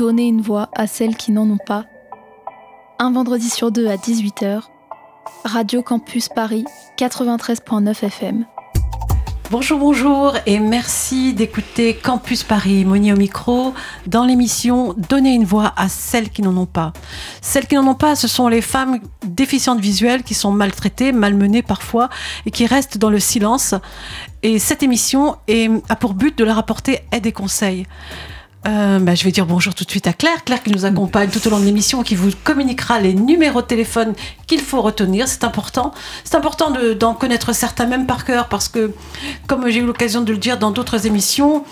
donner une voix à celles qui n'en ont pas. Un vendredi sur deux à 18h, Radio Campus Paris, 93.9 FM. Bonjour et merci d'écouter Campus Paris, Moni au micro, dans l'émission Donner une voix à celles qui n'en ont pas. Celles qui n'en ont pas, ce sont les femmes déficientes visuelles qui sont maltraitées, malmenées parfois et qui restent dans le silence. Et cette émission a pour but de leur apporter aide et conseils. Je vais dire bonjour tout de suite à Claire qui nous accompagne tout au long de l'émission, qui vous communiquera les numéros de téléphone qu'il faut retenir. C'est important d'en connaître certains même par cœur, parce que, comme j'ai eu l'occasion de le dire dans d'autres émissions,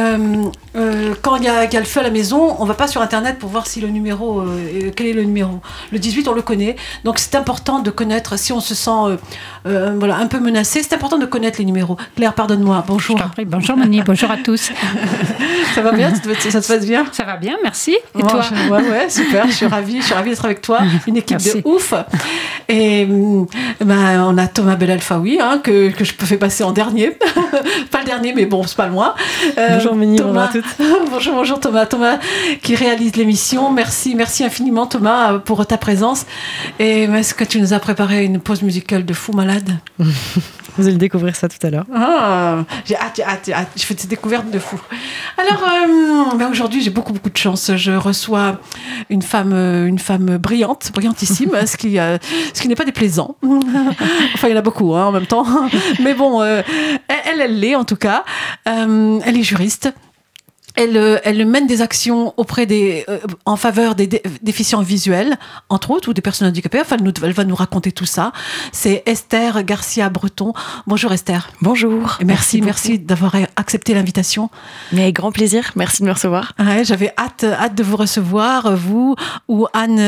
quand il y a le feu à la maison, on ne va pas sur internet pour voir si le numéro, quel est le numéro. Le 18, on le connaît, donc c'est important de connaître. Si on se sent un peu menacé, c'est important de connaître les numéros. Claire, pardonne-moi, bonjour. Je t'en prie, bonjour Moni, bonjour à tous. Ça va bien, ça te passe bien? Ça va bien, merci. Et toi? Ouais, super, je suis ravie d'être avec toi, une équipe de ouf. Et on a Thomas Belalfaoui, que je peux faire passer en dernier. Pas le dernier, mais bon, c'est pas loin. Bonjour Moni, bonjour à toutes. Bonjour Thomas qui réalise l'émission. Merci infiniment Thomas pour ta présence. Et est-ce que tu nous as préparé une pause musicale de fou malade? Vous allez découvrir ça tout à l'heure. J'ai hâte. Je fais des découvertes de fou. Alors, aujourd'hui, j'ai beaucoup de chance. Je reçois une femme brillantissime, ce qui n'est pas déplaisant. Enfin, il y en a beaucoup en même temps. Mais bon, elle l'est en tout cas. Elle est juriste. Elle mène des actions en faveur des déficients visuels, entre autres, ou des personnes handicapées. Enfin, elle va nous raconter tout ça. C'est Esther Garcia-Breton. Bonjour Esther. Bonjour. Et merci d'avoir accepté l'invitation. Mais avec grand plaisir. Merci de me recevoir. Ouais, j'avais hâte de vous recevoir, vous ou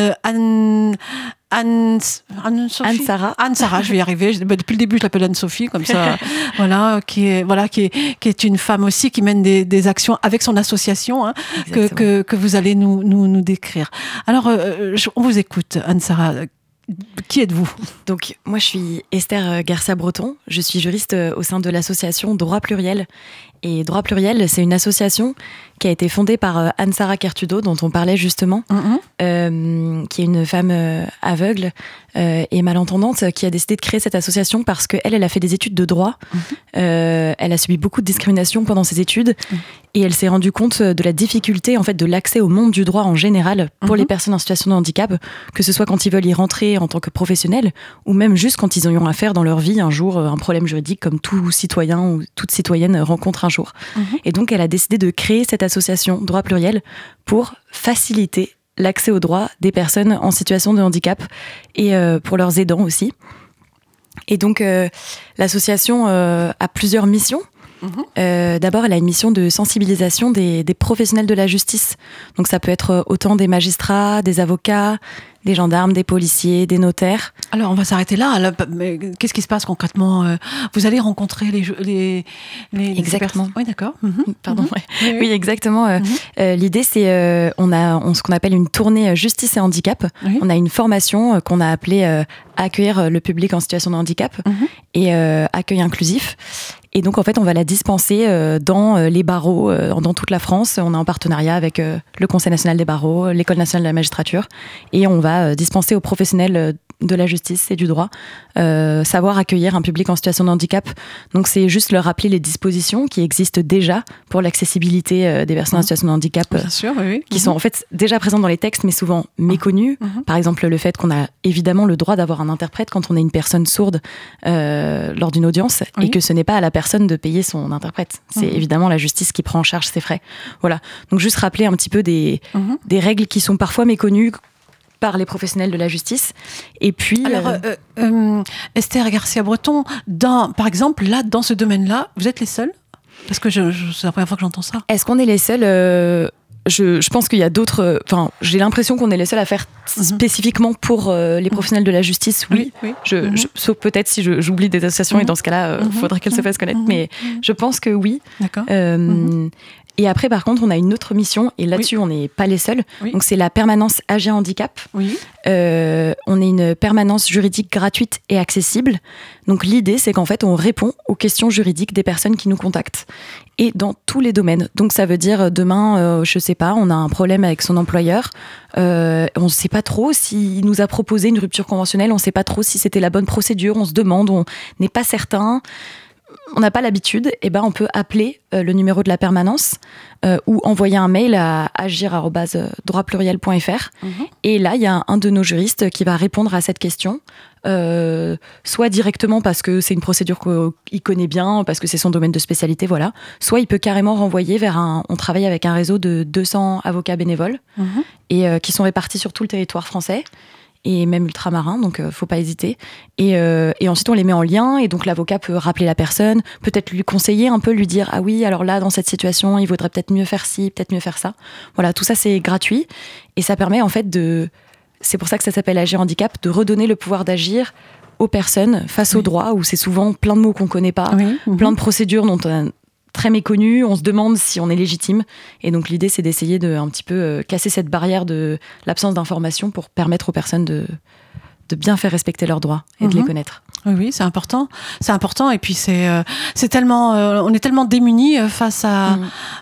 Anne-Sarah, je vais y arriver. Depuis le début, je l'appelle Anne-Sophie, comme ça. qui est une femme aussi qui mène des actions avec son association, que vous allez nous décrire. Alors, on vous écoute, Anne-Sarah. Qui êtes-vous? Donc, moi, je suis Esther Garcia-Breton. Je suis juriste au sein de l'association Droit Pluriel. Et Droit Pluriel, c'est une association qui a été fondée par Anne-Sarah Kertudo, dont on parlait justement, qui est une femme aveugle et malentendante, qui a décidé de créer cette association parce qu'elle a fait des études de droit. Elle a subi beaucoup de discrimination pendant ses études et elle s'est rendue compte de la difficulté en fait, de l'accès au monde du droit en général pour les personnes en situation de handicap, que ce soit quand ils veulent y rentrer en tant que professionnels ou même juste quand ils ont eu affaire dans leur vie un jour un problème juridique comme tout citoyen ou toute citoyenne rencontre un jour. Et donc elle a décidé de créer cette association Droit Pluriel pour faciliter l'accès au droit des personnes en situation de handicap et pour leurs aidants aussi. Et donc l'association a plusieurs missions. D'abord, elle a une mission de sensibilisation des professionnels de la justice. Donc ça peut être autant des magistrats, des avocats, des gendarmes, des policiers, des notaires. Alors, on va s'arrêter là. Mais qu'est-ce qui se passe concrètement? Vous allez rencontrer les exactement. Oui, d'accord. Pardon. Oui, exactement. L'idée, c'est on a ce qu'on appelle une tournée justice et handicap. On a une formation qu'on a appelée accueillir le public en situation de handicap et accueil inclusif. Et donc, en fait, on va la dispenser dans les barreaux, dans toute la France. On est en partenariat avec le Conseil national des barreaux, l'École nationale de la magistrature. Et on va dispenser aux professionnels de la justice et du droit savoir accueillir un public en situation de handicap. Donc, c'est juste leur rappeler les dispositions qui existent déjà pour l'accessibilité des personnes en situation de handicap. Bien sûr, oui. Qui sont en fait déjà présentes dans les textes, mais souvent méconnues. Par exemple, le fait qu'on a évidemment le droit d'avoir un interprète quand on est une personne sourde lors d'une audience et que ce n'est pas à la personne de payer son interprète. C'est évidemment la justice qui prend en charge ses frais. Voilà. Donc juste rappeler un petit peu des règles qui sont parfois méconnues par les professionnels de la justice. Et puis... Alors, Esther Garcia-Breton, par exemple, là, dans ce domaine-là, vous êtes les seuls? Parce que c'est la première fois que j'entends ça. Est-ce qu'on est les seuls je pense qu'il y a d'autres... Enfin, j'ai l'impression qu'on est les seuls à faire spécifiquement pour les professionnels de la justice, oui. Sauf peut-être si j'oublie des associations, et dans ce cas-là, il faudrait qu'elles se fassent connaître. Mais je pense que oui. D'accord. Et après, par contre, on a une autre mission, et là-dessus, on n'est pas les seuls. Oui. Donc, c'est la permanence AG Handicap. Oui. On est une permanence juridique gratuite et accessible. Donc, l'idée, c'est qu'en fait, on répond aux questions juridiques des personnes qui nous contactent. Et dans tous les domaines. Donc, ça veut dire, demain, je sais pas, on a un problème avec son employeur. On ne sait pas trop s'il nous a proposé une rupture conventionnelle. On ne sait pas trop si c'était la bonne procédure. On se demande, on n'est pas certain. On n'a pas l'habitude, et ben on peut appeler le numéro de la permanence ou envoyer un mail à agir@droitpluriel.fr. Et là, il y a un de nos juristes qui va répondre à cette question, soit directement parce que c'est une procédure qu'il connaît bien, parce que c'est son domaine de spécialité, voilà. Soit il peut carrément renvoyer vers on travaille avec un réseau de 200 avocats bénévoles et qui sont répartis sur tout le territoire français. Et même ultramarins, donc faut pas hésiter. Et ensuite, on les met en lien, et donc l'avocat peut rappeler la personne, peut-être lui conseiller un peu, lui dire « Ah oui, alors là, dans cette situation, il vaudrait peut-être mieux faire ci, peut-être mieux faire ça. » Voilà, tout ça, c'est gratuit. Et ça permet en fait c'est pour ça que ça s'appelle Agir Handicap, de redonner le pouvoir d'agir aux personnes face au droit, où c'est souvent plein de mots qu'on connaît pas, plein de procédures dont on a très méconnu, on se demande si on est légitime, et donc l'idée c'est d'essayer de un petit peu casser cette barrière de l'absence d'information pour permettre aux personnes de bien faire respecter leurs droits et de les connaître. Oui, c'est important, et puis c'est tellement, on est tellement démunis face à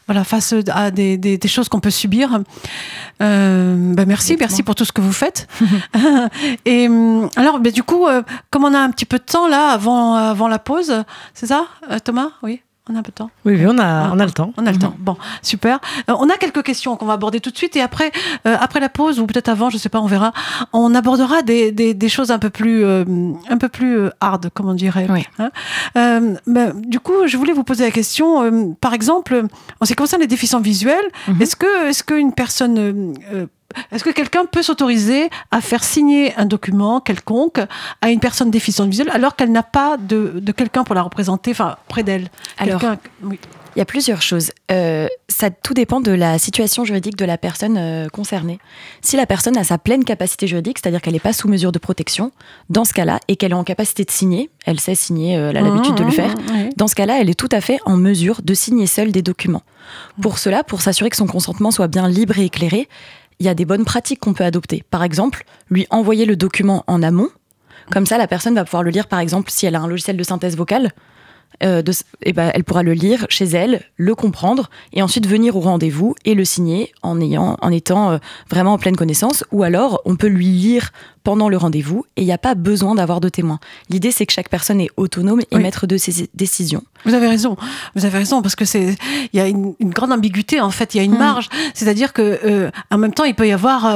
des choses qu'on peut subir. Merci pour tout ce que vous faites. Et alors, du coup, comme on a un petit peu de temps là avant la pause, c'est ça, Thomas? Oui. On a un peu de temps. Oui, on a le temps. On a le temps. Bon, super. On a quelques questions qu'on va aborder tout de suite, et après la pause, ou peut-être avant, je sais pas, on verra. On abordera des choses un peu plus hard, comme on dirait. Oui. Du coup, je voulais vous poser la question. Par exemple, en ce qui concerne les déficients visuels, est-ce que quelqu'un peut s'autoriser à faire signer un document quelconque à une personne déficiente visuelle alors qu'elle n'a pas de quelqu'un pour la représenter, près d'elle? Alors, il y a plusieurs choses. Ça tout dépend de la situation juridique de la personne concernée. Si la personne a sa pleine capacité juridique, c'est-à-dire qu'elle n'est pas sous mesure de protection, dans ce cas-là, et qu'elle est en capacité de signer, elle sait signer, elle a l'habitude de le faire, dans ce cas-là, elle est tout à fait en mesure de signer seule des documents. Pour cela, pour s'assurer que son consentement soit bien libre et éclairé, il y a des bonnes pratiques qu'on peut adopter. Par exemple, lui envoyer le document en amont. Comme ça, la personne va pouvoir le lire, par exemple, si elle a un logiciel de synthèse vocale, elle pourra le lire chez elle, le comprendre, et ensuite venir au rendez-vous et le signer en étant vraiment en pleine connaissance. Ou alors, on peut lui lire pendant le rendez-vous, et il n'y a pas besoin d'avoir de témoin. L'idée, c'est que chaque personne est autonome et maître de ses décisions. Vous avez raison, parce que il y a une grande ambiguïté, en fait, il y a une marge. C'est-à-dire que, en même temps, il peut y avoir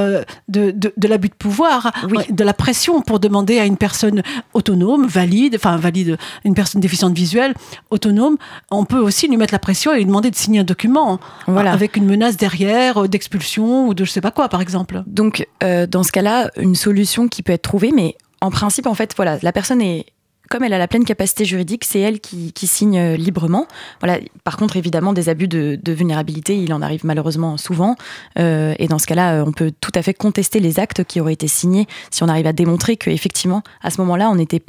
de l'abus de pouvoir, de la pression pour demander à une personne autonome, valide, une personne déficiente visuelle, autonome. On peut aussi lui mettre la pression et lui demander de signer un document, avec une menace derrière, d'expulsion ou de je sais pas quoi, par exemple. Donc, dans ce cas-là, une solution qui peut être trouvée, mais en principe, en fait, la personne est, comme elle a la pleine capacité juridique, c'est elle qui signe librement. Voilà. Par contre, évidemment, des abus de vulnérabilité, il en arrive malheureusement souvent. Et dans ce cas-là, on peut tout à fait contester les actes qui auraient été signés si on arrive à démontrer qu'effectivement, à ce moment-là,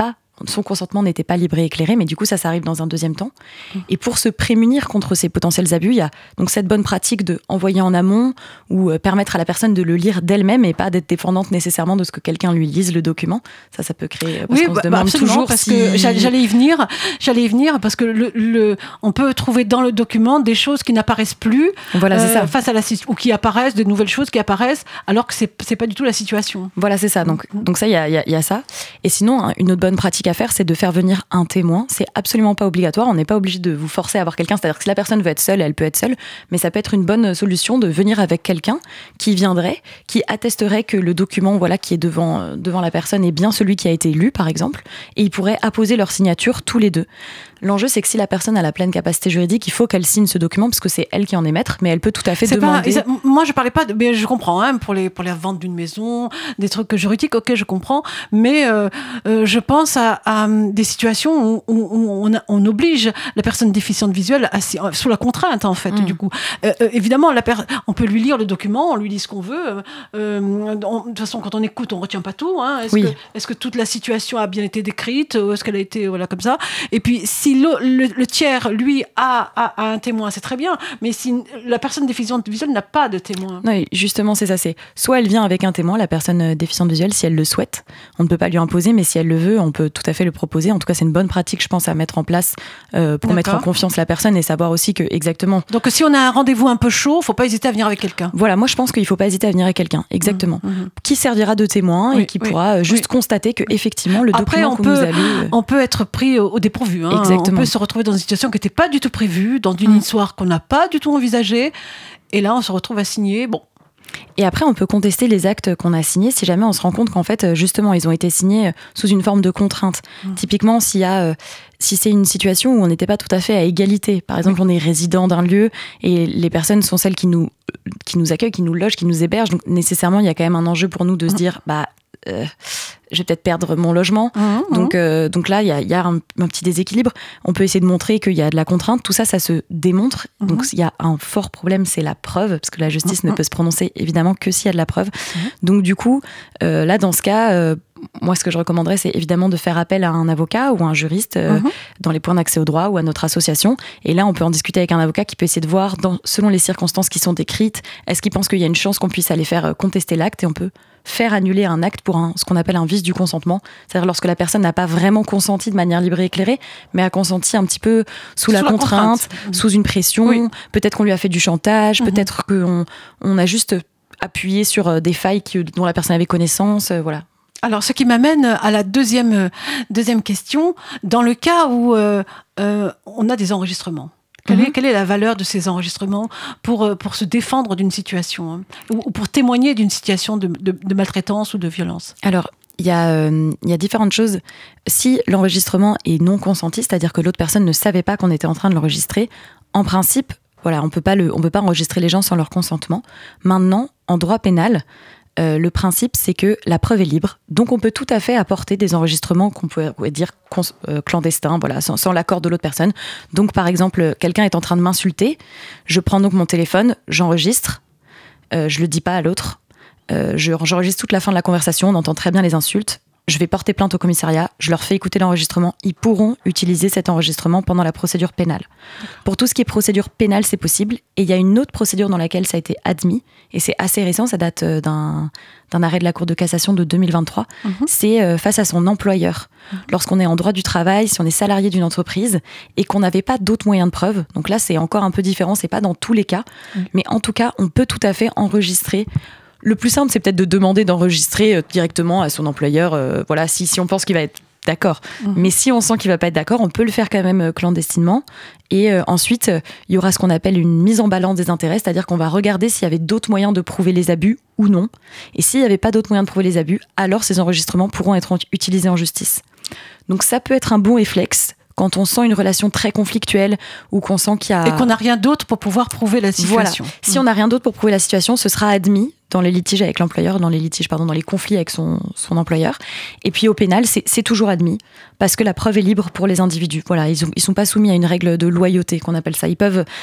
son consentement n'était pas libre et éclairé, mais du coup, ça arrive dans un deuxième temps. Et pour se prémunir contre ces potentiels abus, il y a donc cette bonne pratique de envoyer en amont ou permettre à la personne de le lire d'elle-même et pas d'être dépendante nécessairement de ce que quelqu'un lui lise le document. Ça peut créer... Parce qu'on se demande toujours parce que j'allais y venir parce que on peut trouver dans le document des choses qui n'apparaissent plus face à ou qui apparaissent, de nouvelles choses qui apparaissent alors que c'est pas du tout la situation. Voilà, c'est ça. Donc ça, il y a ça. Et sinon, une autre bonne pratique à faire, c'est de faire venir un témoin. C'est absolument pas obligatoire. On n'est pas obligé de vous forcer à avoir quelqu'un. C'est-à-dire que si la personne veut être seule, elle peut être seule. Mais ça peut être une bonne solution de venir avec quelqu'un qui viendrait, qui attesterait que le document, qui est devant la personne est bien celui qui a été lu, par exemple. Et ils pourraient apposer leur signature tous les deux. L'enjeu, c'est que si la personne a la pleine capacité juridique, il faut qu'elle signe ce document parce que c'est elle qui en est maître, mais elle peut tout à fait demander... Moi, je parlais pas mais je comprends, pour la vente d'une maison, des trucs juridiques, ok, je comprends, mais je pense à des situations où on oblige la personne déficiente visuelle sous la contrainte, en fait, du coup. Évidemment, on peut lui lire le document, on lui dit ce qu'on veut. De toute façon, quand on écoute, on retient pas tout. Est-ce que toute la situation a bien été décrite? Est-ce qu'elle a été comme ça? Et puis, si si le tiers, lui, a un témoin, c'est très bien, mais si la personne déficiente visuelle n'a pas de témoin. Oui, justement, c'est ça. C'est soit elle vient avec un témoin, la personne déficiente visuelle, si elle le souhaite. On ne peut pas lui imposer, mais si elle le veut, on peut tout à fait le proposer. En tout cas, c'est une bonne pratique, je pense, à mettre en place pour mettre en confiance la personne et savoir aussi que, exactement. Donc, si on a un rendez-vous un peu chaud, faut pas hésiter à venir avec quelqu'un. Voilà, moi, je pense qu'il ne faut pas hésiter à venir avec quelqu'un, exactement. Qui servira de témoin et qui pourra juste constater que, effectivement, le document que vous avez... On peut être pris au dépourvu. Exactement. On peut se retrouver dans une situation qui n'était pas du tout prévue, dans une histoire qu'on n'a pas du tout envisagée. Et là, on se retrouve à signer. Bon. Et après, on peut contester les actes qu'on a signés si jamais on se rend compte qu'en fait, justement, ils ont été signés sous une forme de contrainte. Typiquement, si c'est une situation où on n'était pas tout à fait à égalité, par exemple, on est résident d'un lieu et les personnes sont celles qui nous accueillent, qui nous logent, qui nous hébergent, donc nécessairement, il y a quand même un enjeu pour nous de se dire, je vais peut-être perdre mon logement. Donc là, il y a un petit déséquilibre. On peut essayer de montrer qu'il y a de la contrainte. Tout ça, ça se démontre. Donc il y a un fort problème, c'est la preuve, parce que la justice ne peut se prononcer évidemment que s'il y a de la preuve. Donc du coup, là, dans ce cas... moi, ce que je recommanderais, c'est évidemment de faire appel à un avocat ou à un juriste dans les points d'accès au droit ou à notre association. Et là, on peut en discuter avec un avocat qui peut essayer de voir, selon les circonstances qui sont décrites, est-ce qu'il pense qu'il y a une chance qu'on puisse aller faire contester l'acte et on peut faire annuler un acte pour ce qu'on appelle un vice du consentement. C'est-à-dire lorsque la personne n'a pas vraiment consenti de manière libre et éclairée, mais a consenti un petit peu sous la contrainte, sous une pression. Oui. Peut-être qu'on lui a fait du chantage, peut-être qu'on a juste appuyé sur des failles dont la personne avait connaissance. Voilà. Alors, ce qui m'amène à la deuxième question. Dans le cas où on a des enregistrements, quelle est la valeur de ces enregistrements pour se défendre d'une situation ou pour témoigner d'une situation de maltraitance ou de violence? Alors, il y a différentes choses. Si l'enregistrement est non consenti, c'est-à-dire que l'autre personne ne savait pas qu'on était en train de l'enregistrer, en principe, voilà, on peut pas enregistrer les gens sans leur consentement. Maintenant, en droit pénal, le principe, c'est que la preuve est libre. Donc, on peut tout à fait apporter des enregistrements qu'on pourrait dire clandestins, voilà, sans l'accord de l'autre personne. Donc, par exemple, quelqu'un est en train de m'insulter. Je prends donc mon téléphone, j'enregistre. Je le dis pas à l'autre. J'enregistre toute la fin de la conversation. On entend très bien les insultes. Je vais porter plainte au commissariat, je leur fais écouter l'enregistrement. Ils pourront utiliser cet enregistrement pendant la procédure pénale. Pour tout ce qui est procédure pénale, c'est possible. Et il y a une autre procédure dans laquelle ça a été admis, et c'est assez récent, ça date d'un arrêt de la Cour de cassation de 2023. C'est face à son employeur. Lorsqu'on est en droit du travail, si on est salarié d'une entreprise, et qu'on n'avait pas d'autres moyens de preuve, donc là c'est encore un peu différent, c'est pas dans tous les cas, mais en tout cas, on peut tout à fait enregistrer. Le plus simple, c'est peut-être de demander d'enregistrer directement à son employeur, voilà, si on pense qu'il va être d'accord. Mais si on sent qu'il va pas être d'accord, on peut le faire quand même clandestinement. Et ensuite, il y aura ce qu'on appelle une mise en balance des intérêts, c'est-à-dire qu'on va regarder s'il y avait d'autres moyens de prouver les abus ou non. Et s'il n'y avait pas d'autres moyens de prouver les abus, alors ces enregistrements pourront être utilisés en justice. Donc ça peut être un bon réflexe quand on sent une relation très conflictuelle ou qu'on sent qu'il y a... Et qu'on n'a rien d'autre pour pouvoir prouver la situation. Voilà. Si on n'a rien d'autre pour prouver la situation, ce sera admis dans les litiges avec l'employeur, dans les conflits avec son employeur. Et puis au pénal, c'est toujours admis parce que la preuve est libre pour les individus. Voilà, ils sont pas soumis à une règle de loyauté qu'on appelle ça.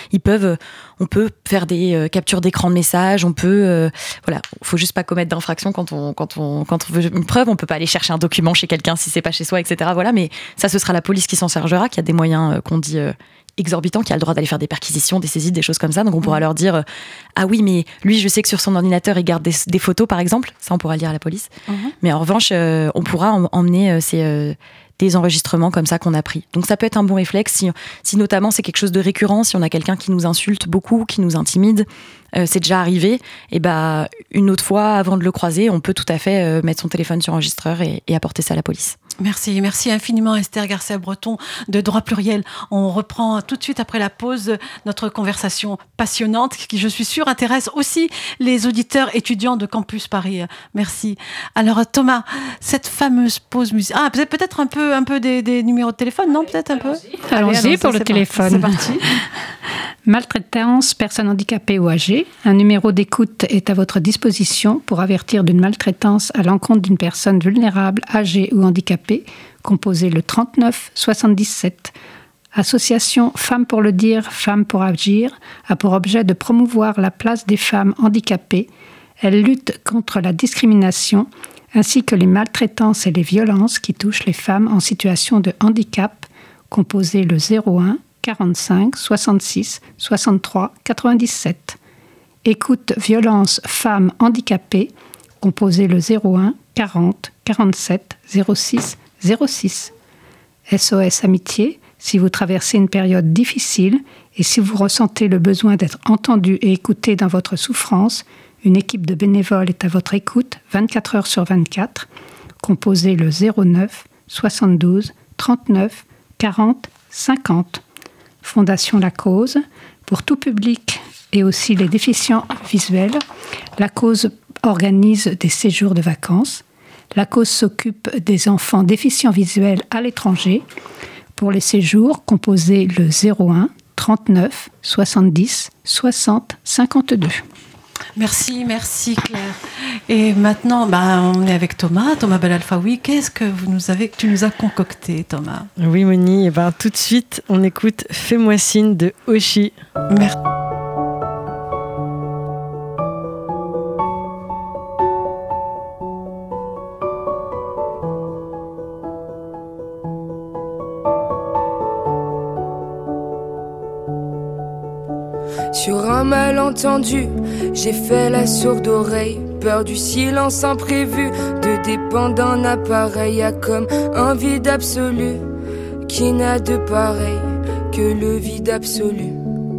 On peut faire des captures d'écran de messages, voilà, faut juste pas commettre d'infraction quand on veut une preuve. On peut pas aller chercher un document chez quelqu'un si c'est pas chez soi, etc. Voilà, mais ça, ce sera la police qui s'en chargera, qui a des moyens qu'on dit exorbitant, qui a le droit d'aller faire des perquisitions, des saisies, des choses comme ça. Donc on pourra leur dire ah oui, mais lui, je sais que sur son ordinateur il garde des photos par exemple, ça on pourra le dire à la police. Mais en revanche on pourra emmener des enregistrements comme ça qu'on a pris. Donc ça peut être un bon réflexe si notamment c'est quelque chose de récurrent, si on a quelqu'un qui nous insulte beaucoup, qui nous intimide, c'est déjà arrivé, et une autre fois avant de le croiser, on peut tout à fait mettre son téléphone sur enregistreur et apporter ça à la police. Merci infiniment Esther Garcia-Breton de Droit Pluriel. On reprend tout de suite après la pause notre conversation passionnante qui, je suis sûre, intéresse aussi les auditeurs étudiants de Campus Paris. Merci. Alors Thomas, cette fameuse pause musicale... Ah, peut-être un peu des numéros de téléphone, non? Peut-être un peu. Allons-y pour le téléphone. C'est parti. Maltraitance, personnes handicapées ou âgées. Un numéro d'écoute est à votre disposition pour avertir d'une maltraitance à l'encontre d'une personne vulnérable, âgée ou handicapée. Composez le 39 77. Association Femmes pour le dire, Femmes pour agir a pour objet de promouvoir la place des femmes handicapées. Elle lutte contre la discrimination ainsi que les maltraitances et les violences qui touchent les femmes en situation de handicap composez le 01 45 66 63 97. Écoute violence femmes handicapées, composez le 01 40 47 06 06. SOS Amitié, si vous traversez une période difficile et si vous ressentez le besoin d'être entendu et écouté dans votre souffrance, une équipe de bénévoles est à votre écoute 24 heures sur 24. Composez le 09 72 39 40 50. Fondation La Cause, pour tout public et aussi les déficients visuels, La Cause organise des séjours de vacances. La Cause s'occupe des enfants déficients visuels à l'étranger. Pour les séjours, composez le 01 39 70 60 52. Merci Claire. Et maintenant, on est avec Thomas Belalfaoui. Qu'est-ce que tu nous as concocté, Thomas? Oui, Moni, tout de suite, on écoute Fais-moi signe de Oshi. Merci. Sur un malentendu, j'ai fait la sourde oreille. Peur du silence imprévu, de dépendre d'un appareil. Y'a comme un vide absolu qui n'a de pareil que le vide absolu.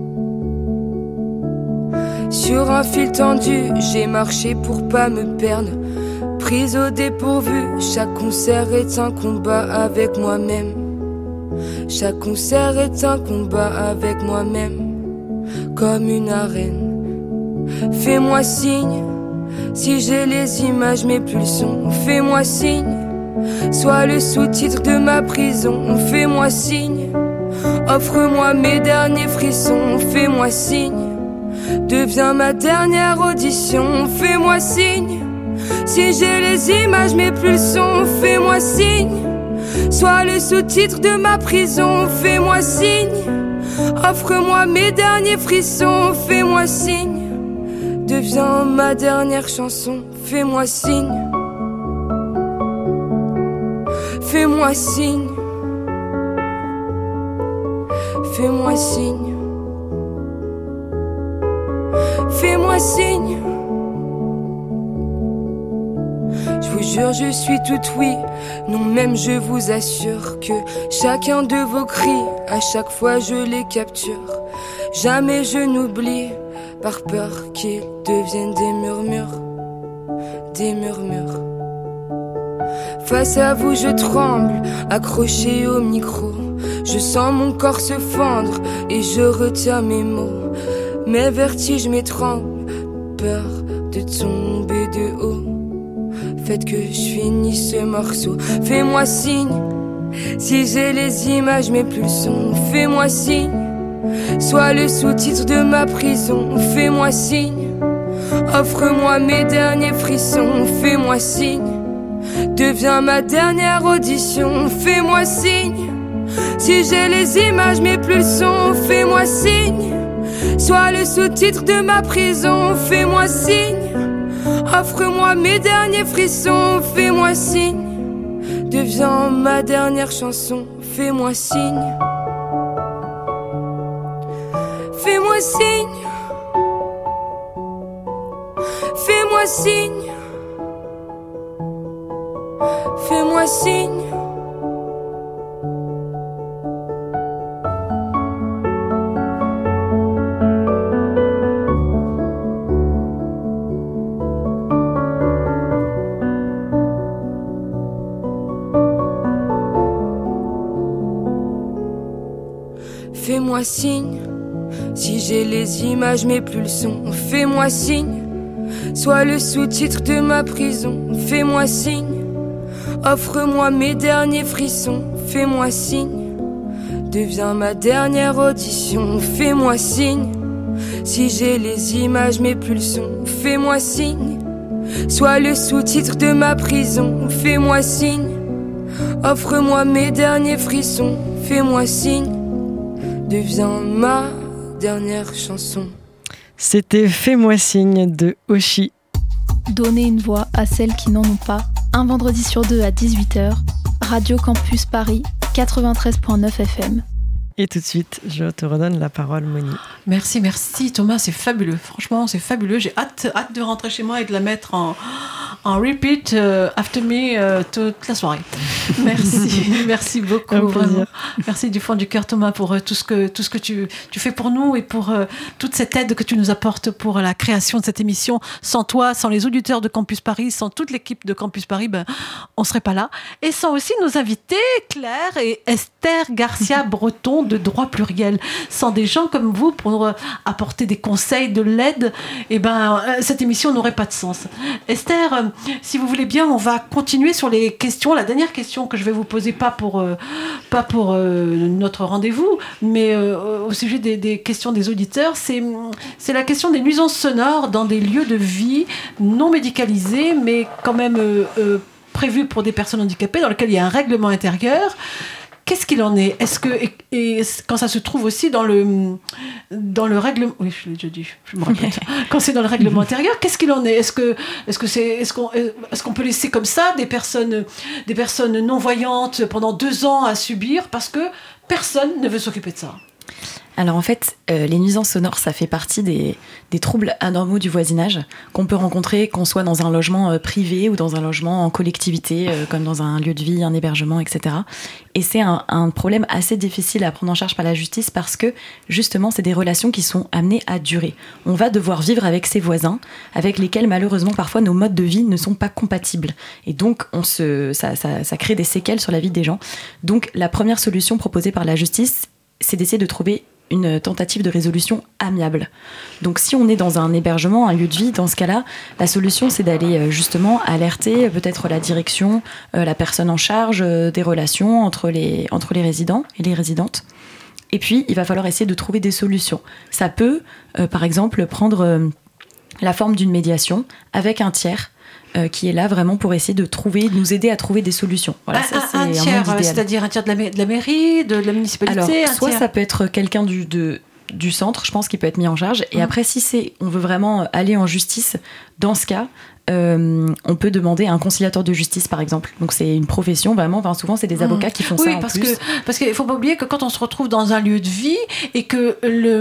Sur un fil tendu, j'ai marché pour pas me perdre. Prise au dépourvu, chaque concert est un combat avec moi-même. Chaque concert est un combat avec moi-même. Comme une arène. Fais-moi signe, si j'ai les images, mes pulsions. Fais-moi signe, sois le sous-titre de ma prison. Fais-moi signe, offre-moi mes derniers frissons. Fais-moi signe, deviens ma dernière audition. Fais-moi signe, si j'ai les images, mes pulsions. Fais-moi signe, sois le sous-titre de ma prison. Fais-moi signe, offre-moi mes derniers frissons, fais-moi signe. Deviens ma dernière chanson, fais-moi signe. Fais-moi signe. Fais-moi signe. Fais-moi signe. Je vous jure, je suis toute oui. Non, même je vous assure que chacun de vos cris, à chaque fois je les capture. Jamais je n'oublie, par peur qu'ils deviennent des murmures. Des murmures. Face à vous je tremble, accroché au micro. Je sens mon corps se fendre et je retiens mes mots. Mes vertiges m'étranglent, peur de tomber de haut. Faites que je finisse ce morceau. Fais-moi signe, si j'ai les images, mes pulsions. Fais-moi signe, sois le sous-titre de ma prison. Fais-moi signe, offre-moi mes derniers frissons. Fais-moi signe, deviens ma dernière audition. Fais-moi signe, si j'ai les images, mes pulsions. Fais-moi signe, sois le sous-titre de ma prison. Fais-moi signe, offre-moi mes derniers frissons. Fais-moi signe, deviens ma dernière chanson. Fais-moi signe. Fais-moi signe. Fais-moi signe. Fais-moi signe. Fais-moi signe, si j'ai les images, mes pulsions. Fais-moi signe, sois le sous-titre de ma prison. Fais-moi signe, offre-moi mes derniers frissons. Fais-moi signe, deviens ma dernière audition. Fais-moi signe, si j'ai les images, mes pulsions. Fais-moi signe, sois le sous-titre de ma prison. Fais-moi signe, offre-moi mes derniers frissons. Fais-moi signe, deviens ma dernière chanson. C'était Fais-moi signe de Oshi. Donner une voix à celles qui n'en ont pas. Un vendredi sur deux à 18h. Radio Campus Paris 93.9 FM. Et tout de suite, je te redonne la parole, Moni. Merci Thomas, c'est fabuleux. Franchement, c'est fabuleux. J'ai hâte de rentrer chez moi et de la mettre en repeat after me toute la soirée. Merci beaucoup. Vraiment. Merci du fond du cœur, Thomas, pour tout ce que tu fais pour nous et pour toute cette aide que tu nous apportes pour la création de cette émission. Sans toi, sans les auditeurs de Campus Paris, sans toute l'équipe de Campus Paris, on serait pas là. Et sans aussi nos invités, Claire et Esther Garcia Breton de Droit Pluriel. Sans des gens comme vous pour apporter des conseils, de l'aide, cette émission n'aurait pas de sens. Esther, si vous voulez bien, on va continuer sur les questions. La dernière question que je vais vous poser, pas pour notre rendez-vous, mais au sujet des questions des auditeurs, c'est la question des nuisances sonores dans des lieux de vie non médicalisés, mais quand même prévus pour des personnes handicapées, dans lesquels il y a un règlement intérieur. Qu'est-ce qu'il en est ? Est-ce que quand ça se trouve aussi dans le règlement, oui, je l'ai déjà dit, je me répète. Quand c'est dans le règlement intérieur, qu'est-ce qu'il en est ? Est-ce qu'on peut laisser comme ça des personnes non voyantes pendant 2 ans à subir parce que personne ne veut s'occuper de ça ? Alors en fait, les nuisances sonores, ça fait partie des troubles anormaux du voisinage qu'on peut rencontrer, qu'on soit dans un logement privé ou dans un logement en collectivité, comme dans un lieu de vie, un hébergement, etc. Et c'est un problème assez difficile à prendre en charge par la justice parce que justement, c'est des relations qui sont amenées à durer. On va devoir vivre avec ses voisins, avec lesquels malheureusement parfois nos modes de vie ne sont pas compatibles. Et donc, ça crée des séquelles sur la vie des gens. Donc la première solution proposée par la justice, c'est d'essayer de trouver une tentative de résolution amiable. Donc si on est dans un hébergement, un lieu de vie, dans ce cas-là, la solution c'est d'aller justement alerter peut-être la direction, la personne en charge des relations entre les résidents et les résidentes. Et puis il va falloir essayer de trouver des solutions. Ça peut par exemple prendre la forme d'une médiation avec un tiers qui est là vraiment pour essayer de nous aider à trouver des solutions. Voilà, ça, c'est un tiers, c'est-à-dire un tiers de la mairie, de la municipalité. Alors, soit ça peut être quelqu'un du centre, je pense, qui peut être mis en charge. Et après, si on veut vraiment aller en justice, dans ce cas, on peut demander un conciliateur de justice, par exemple. Donc c'est une profession vraiment. Enfin, souvent c'est des avocats qui font ça. Oui, parce qu'il faut pas oublier que quand on se retrouve dans un lieu de vie et que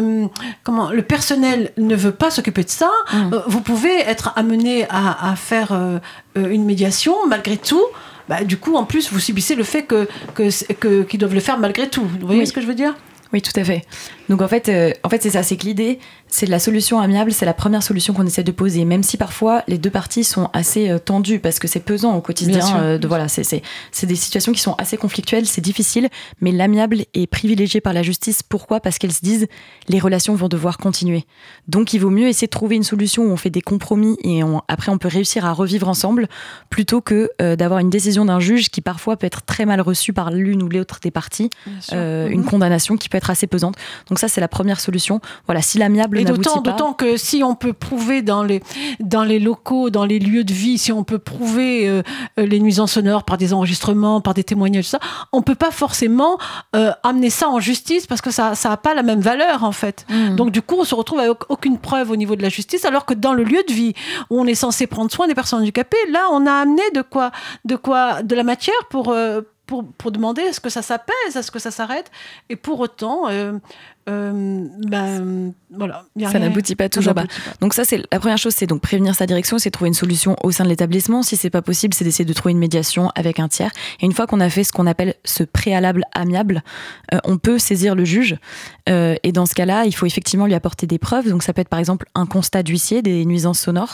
le personnel ne veut pas s'occuper de ça, vous pouvez être amené à faire une médiation malgré tout. Du coup, en plus, vous subissez le fait qu'ils doivent le faire malgré tout. Vous voyez ce que je veux dire ? Oui, tout à fait. Donc en fait c'est ça, c'est que l'idée, c'est la solution amiable, c'est la première solution qu'on essaie de poser, même si parfois les deux parties sont assez tendues parce que c'est pesant au quotidien. C'est des situations qui sont assez conflictuelles, c'est difficile, mais l'amiable est privilégiée par la justice. Pourquoi ? Parce qu'elles se disent les relations vont devoir continuer. Donc il vaut mieux essayer de trouver une solution où on fait des compromis et après on peut réussir à revivre ensemble plutôt que d'avoir une décision d'un juge qui parfois peut être très mal reçue par l'une ou l'autre des parties, une condamnation qui peut être assez pesante. Donc ça, c'est la première solution. Voilà, si l'amiable n'aboutit pas... D'autant que si on peut prouver dans les locaux, dans les lieux de vie, si on peut prouver les nuisances sonores par des enregistrements, par des témoignages, ça, on peut pas forcément amener ça en justice parce que ça a pas la même valeur, en fait. Donc du coup, on se retrouve avec aucune preuve au niveau de la justice, alors que dans le lieu de vie où on est censé prendre soin des personnes handicapées, là, on a amené de la matière pour demander est-ce que ça s'apaise, est-ce que ça s'arrête, et pour autant voilà, ça n'aboutit pas toujours. Donc ça, c'est la première chose, c'est donc prévenir sa direction, c'est trouver une solution au sein de l'établissement. Si c'est pas possible, c'est d'essayer de trouver une médiation avec un tiers. Et une fois qu'on a fait ce qu'on appelle ce préalable amiable, on peut saisir le juge. Et dans ce cas-là, il faut effectivement lui apporter des preuves. Donc ça peut être par exemple un constat d'huissier des nuisances sonores.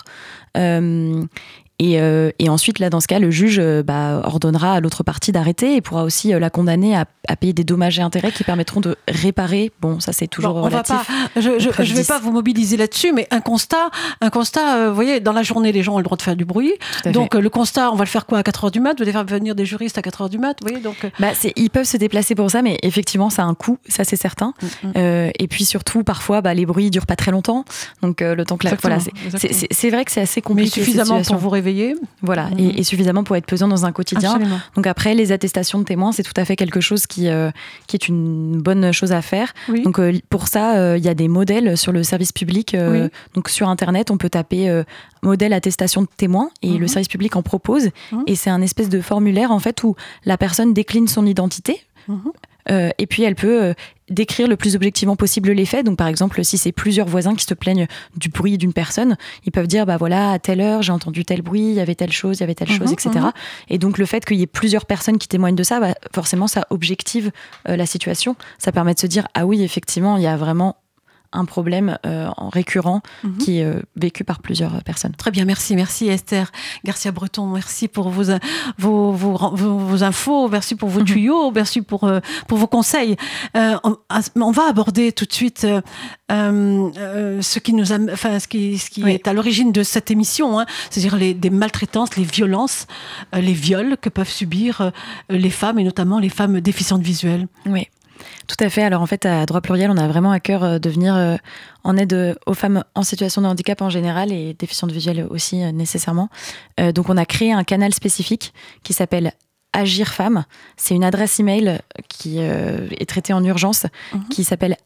Et ensuite, là, dans ce cas, le juge ordonnera à l'autre partie d'arrêter et pourra aussi la condamner à payer des dommages et intérêts qui permettront de réparer. Bon, ça, c'est toujours relatif. Je vais pas vous mobiliser là-dessus, mais un constat, vous voyez, dans la journée, les gens ont le droit de faire du bruit. Donc, le constat, on va le faire quoi, à 4h du mat? Vous allez faire venir des juristes à 4h du mat, vous voyez, donc... Ils peuvent se déplacer pour ça, mais effectivement, ça a un coût, ça, c'est certain. Et puis, surtout, parfois, les bruits durent pas très longtemps. Donc, le temps que c'est vrai que c'est assez compliqué. Mais suffisamment pour vous réveiller. Voilà, et suffisamment pour être pesant dans un quotidien. Absolument. Donc après, les attestations de témoins, c'est tout à fait quelque chose qui est une bonne chose à faire. Oui. Donc pour ça, il y a des modèles sur le service public. Donc sur Internet, on peut taper modèle attestation de témoins et le service public en propose. Et c'est un espèce de formulaire en fait où la personne décline son identité. Et puis elle peut décrire le plus objectivement possible les faits. Donc par exemple, si c'est plusieurs voisins qui se plaignent du bruit d'une personne, ils peuvent dire voilà, à telle heure j'ai entendu tel bruit, il y avait telle chose, etc. Et donc le fait qu'il y ait plusieurs personnes qui témoignent de ça, forcément ça objective la situation. Ça permet de se dire ah oui, effectivement il y a vraiment un problème récurrent qui est vécu par plusieurs personnes. Très bien, merci Esther Garcia-Breton, merci pour vos infos, merci pour vos tuyaux, merci pour vos conseils. On va aborder tout de suite ce qui est à l'origine de cette émission, c'est-à-dire des maltraitances, les violences, les viols que peuvent subir les femmes et notamment les femmes déficientes visuelles. Oui. Tout à fait. Alors en fait, à Droit Pluriel, on a vraiment à cœur de venir en aide aux femmes en situation de handicap en général et déficientes visuelles aussi nécessairement. Donc on a créé un canal spécifique qui s'appelle Agir Femmes. C'est une adresse email qui est traitée en urgence, qui s'appelle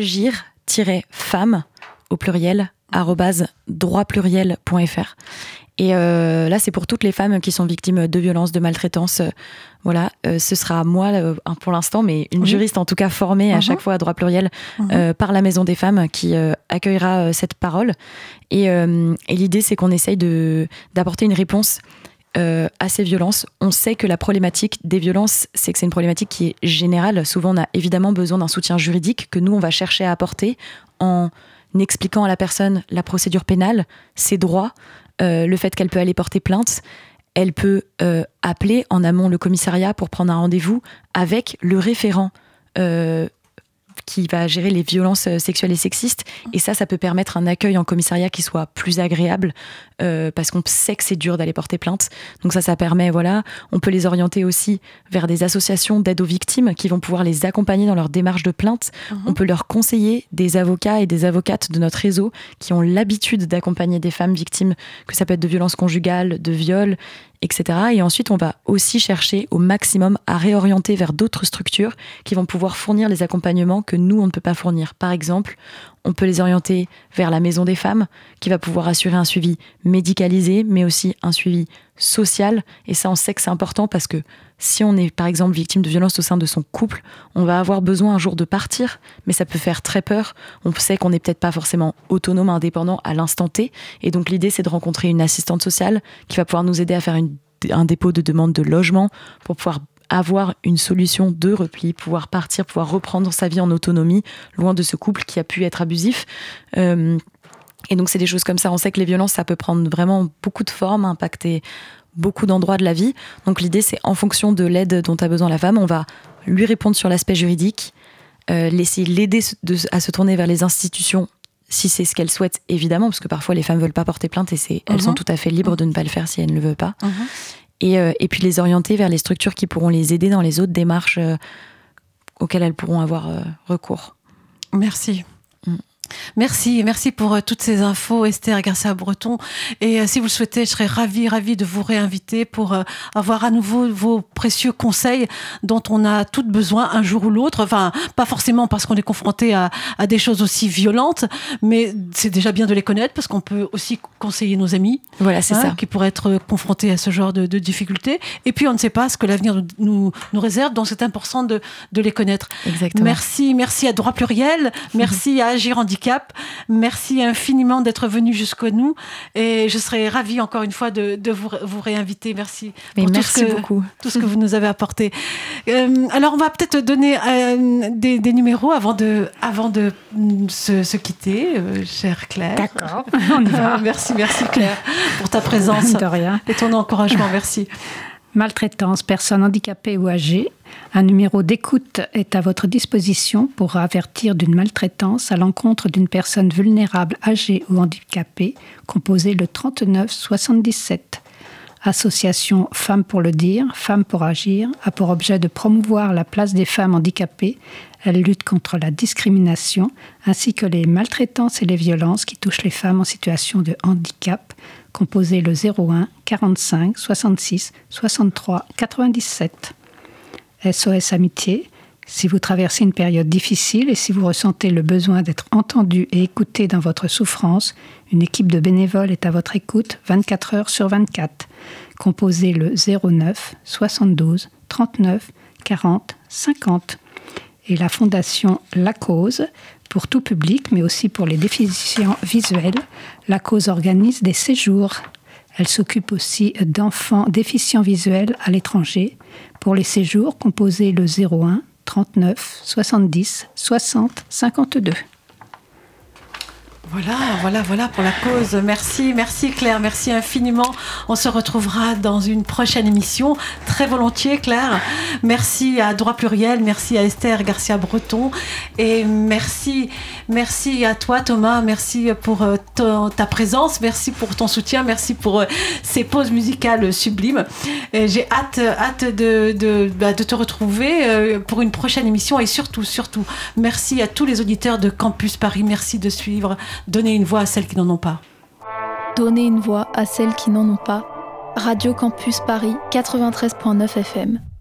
agir-femmes au pluriel @droitpluriel.fr. Et là, c'est pour toutes les femmes qui sont victimes de violences, de maltraitance. Voilà, ce sera moi pour l'instant, mais une juriste en tout cas formée à chaque fois à Droit Pluriel par la Maison des Femmes qui accueillera cette parole. Et l'idée, c'est qu'on essaye d'apporter une réponse à ces violences. On sait que la problématique des violences, c'est que c'est une problématique qui est générale. Souvent, on a évidemment besoin d'un soutien juridique que nous, on va chercher à apporter en expliquant à la personne la procédure pénale, ses droits, le fait qu'elle peut aller porter plainte. Elle peut appeler en amont le commissariat pour prendre un rendez-vous avec le référent qui va gérer les violences sexuelles et sexistes. Et ça peut permettre un accueil en commissariat qui soit plus agréable parce qu'on sait que c'est dur d'aller porter plainte. Donc ça permet, on peut les orienter aussi vers des associations d'aide aux victimes qui vont pouvoir les accompagner dans leur démarche de plainte. On peut leur conseiller des avocats et des avocates de notre réseau qui ont l'habitude d'accompagner des femmes victimes, que ça peut être de violences conjugales, de viols, etc. Et ensuite, on va aussi chercher au maximum à réorienter vers d'autres structures qui vont pouvoir fournir les accompagnements que nous, on ne peut pas fournir. Par exemple, on peut les orienter vers la Maison des Femmes, qui va pouvoir assurer un suivi médicalisé, mais aussi un suivi social. Et ça, on sait que c'est important parce que si on est, par exemple, victime de violence au sein de son couple, on va avoir besoin un jour de partir, mais ça peut faire très peur. On sait qu'on n'est peut-être pas forcément autonome, indépendant à l'instant T. Et donc, l'idée, c'est de rencontrer une assistante sociale qui va pouvoir nous aider à faire un dépôt de demande de logement pour pouvoir avoir une solution de repli, pouvoir partir, pouvoir reprendre sa vie en autonomie, loin de ce couple qui a pu être abusif. Et donc, c'est des choses comme ça. On sait que les violences, ça peut prendre vraiment beaucoup de formes, impacter beaucoup d'endroits de la vie. Donc, l'idée, c'est en fonction de l'aide dont a besoin la femme, on va lui répondre sur l'aspect juridique, l'aider à se tourner vers les institutions si c'est ce qu'elle souhaite, évidemment, parce que parfois les femmes ne veulent pas porter plainte et elles sont tout à fait libres de ne pas le faire si elles ne le veulent pas. Et puis les orienter vers les structures qui pourront les aider dans les autres démarches auxquelles elles pourront avoir recours. Merci. Merci pour toutes ces infos, Esther Garcia-Breton. Et si vous le souhaitez, je serais ravie de vous réinviter pour avoir à nouveau vos précieux conseils dont on a toutes besoin un jour ou l'autre. Enfin, pas forcément parce qu'on est confronté à des choses aussi violentes, mais c'est déjà bien de les connaître parce qu'on peut aussi conseiller nos amis. Voilà, c'est ça. Qui pourraient être confrontés à ce genre de difficultés. Et puis, on ne sait pas ce que l'avenir nous réserve, donc c'est important de les connaître. Exactement. Merci à Droit Pluriel, merci à Agir Handicap. Merci infiniment d'être venu jusqu'à nous et je serais ravie encore une fois de vous réinviter. Merci pour beaucoup. Tout ce que vous nous avez apporté. Alors on va peut-être donner des numéros avant de se quitter, chère Claire. D'accord, on y va. Merci Claire pour ta présence. De rien. Et ton encouragement, merci. Maltraitance, personnes handicapées ou âgées. Un numéro d'écoute est à votre disposition pour avertir d'une maltraitance à l'encontre d'une personne vulnérable, âgée ou handicapée. Composez le 39 77. Association Femmes pour le dire, Femmes pour agir, a pour objet de promouvoir la place des femmes handicapées. Elle lutte contre la discrimination ainsi que les maltraitances et les violences qui touchent les femmes en situation de handicap. Composez le 01 45 66 63 97. SOS Amitié, si vous traversez une période difficile et si vous ressentez le besoin d'être entendu et écouté dans votre souffrance, une équipe de bénévoles est à votre écoute 24 heures sur 24. Composez le 09 72 39 40 50. Et la fondation La Cause, pour tout public, mais aussi pour les déficients visuels, La Cause organise des séjours. Elle s'occupe aussi d'enfants déficients visuels à l'étranger. Pour les séjours, composez le 01 39 70 60 52. Voilà pour la cause. Merci Claire, merci infiniment. On se retrouvera dans une prochaine émission, très volontiers Claire. Merci à Droit Pluriel, merci à Esther Garcia-Breton et merci à toi Thomas, merci pour ta présence, merci pour ton soutien, merci pour ces pauses musicales sublimes. Et j'ai hâte de te retrouver pour une prochaine émission et surtout, merci à tous les auditeurs de Campus Paris, merci de suivre. Donnez une voix à celles qui n'en ont pas. Donnez une voix à celles qui n'en ont pas. Radio Campus Paris 93.9 FM.